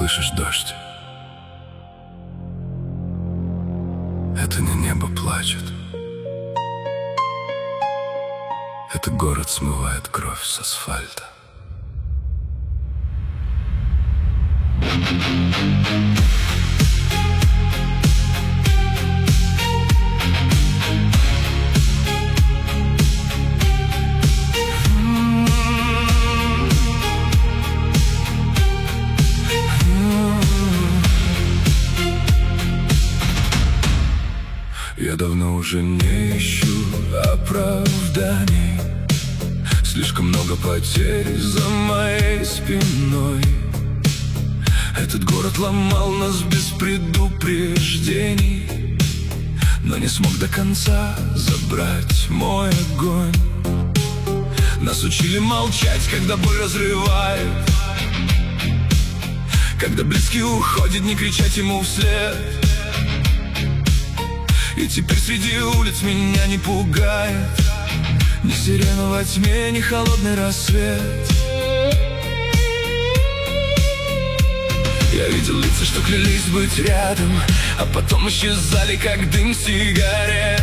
слышишь дождь? Это не небо плачет. Это город смывает кровь с асфальта. Я давно уже не ищу оправданий. Слишком много потерь за моей спиной. Этот город ломал нас без предупреждений, но не смог до конца забрать мой огонь. Нас учили молчать, когда боль разрывает, когда близкий уходит, не кричать ему вслед. И теперь среди улиц меня не пугает ни сирена во тьме, ни холодный рассвет. Я видел лица, что клялись быть рядом, а потом исчезали, как дым сигарет.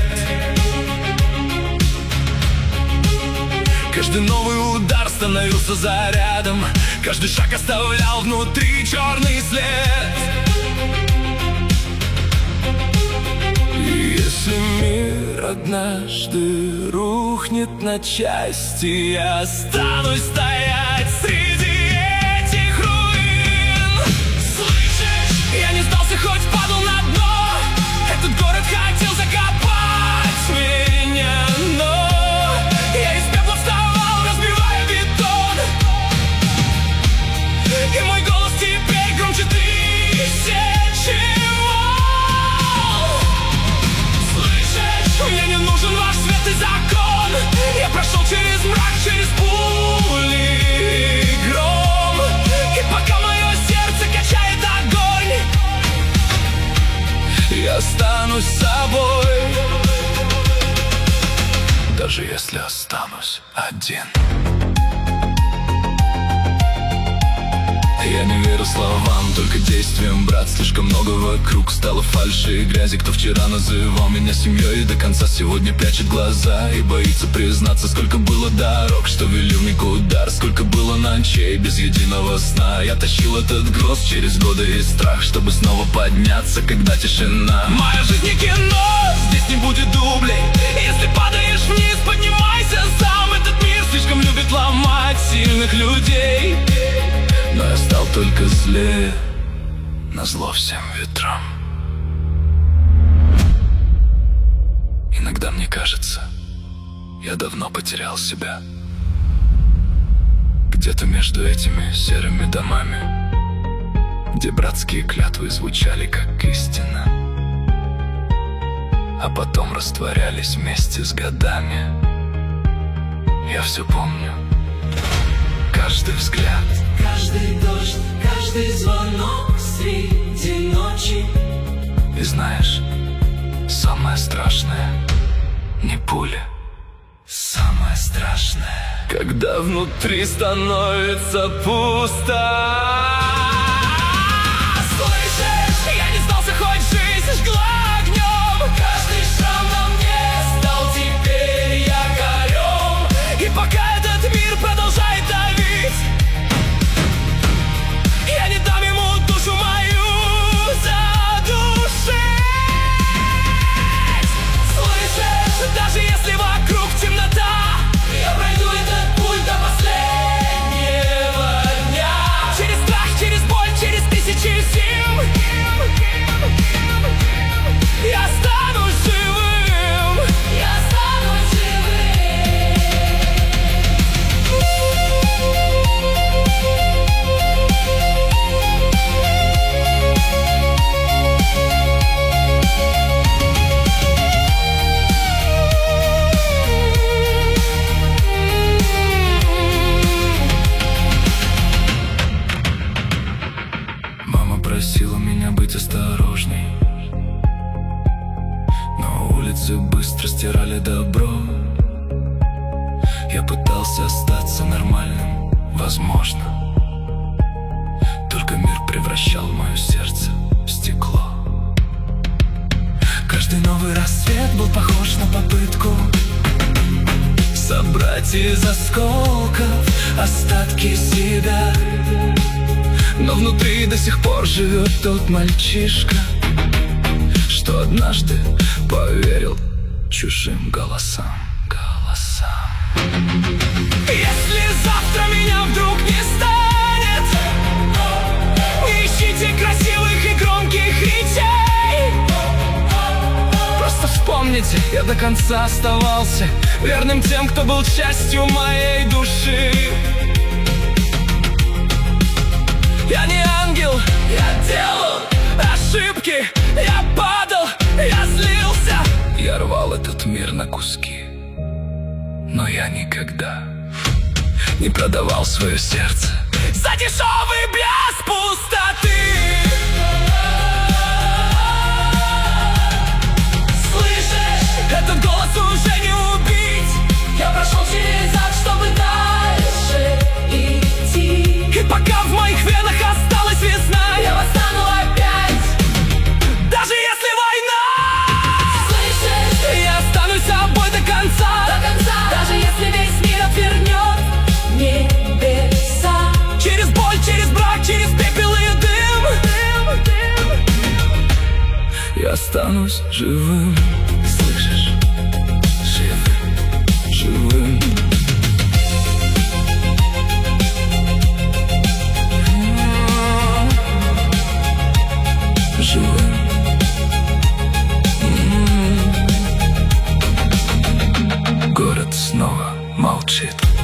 Каждый новый удар становился зарядом, каждый шаг оставлял внутри черный след. Если мир однажды рухнет на части, я останусь стоять среди этих руин. Слышишь? Я не сдался, хоть падал на дно. Этот город хотел закопать меня, но я из пепла вставал, разбивая бетон. И мой голос теперь громче тысячи. Мне не нужен ваш свет и закон. Я прошел через мрак, через пули и гром. И пока мое сердце качает огонь, я останусь собой, даже если останусь один. Я не верю словам, только действиям, брат. Слишком много вокруг стало фальши и грязи. Кто вчера называл меня семьей, до конца сегодня прячет глаза и боится признаться. Сколько было дорог, что вели в никуда, сколько было ночей без единого сна. Я тащил этот груз через годы и страх, чтобы снова подняться, когда тишина. Моя жизнь не кино, здесь не будет дублей. Если падаешь вниз, поднимайся сам. Этот мир слишком любит ломать сильных людей, но я стал только злее, назло всем ветрам. Иногда мне кажется, я давно потерял себя. Где-то между этими серыми домами, где братские клятвы звучали как истина, а потом растворялись вместе с годами. Я все помню, каждый взгляд, каждый дождь, каждый звонок среди ночи. И знаешь, самое страшное не пуля. Самое страшное, когда внутри становится пусто. Слышишь, я не сдался, хоть жизнь жгла огнем. Каждый шрам на мне стал теперь якорем. И пока этот мир продолжает давить, я не дам ему душу мою задушить. Слышишь, даже если вокруг темнота, я пройду этот путь до последнего дня. Через страх, через боль, через тысячи зим я останусь живым. Я останусь Мама просила меня быть осторожней, но улицы быстро стирали добро. Я пытался остаться нормальным, возможно, только мир превратился превращал мое сердце в стекло. Каждый новый рассвет был похож на попытку собрать из осколков остатки себя. Но внутри до сих пор живет тот мальчишка, что однажды поверил чужим голосам. Если завтра меня вдруг не станет, не ищите красивых и громких речей. Просто вспомните, я до конца оставался верным тем, кто был частью моей души. Я не ангел, я делал ошибки, я падал, я злился, я рвал этот мир на куски, но я никогда не продавал свое сердце за дешевый блеск пустоты. Слышишь, этот голос уже не убить. Я прошел через ад, чтобы дальше идти. И пока в моих венах осталась весна, я восстану опять, даже если война. Слышишь, я останусь собой до конца, даже если весь мир отвернет небеса. Через боль, через брак, через пепел и дым, я останусь живым. Слышишь? Живым. Живым. Город снова молчит.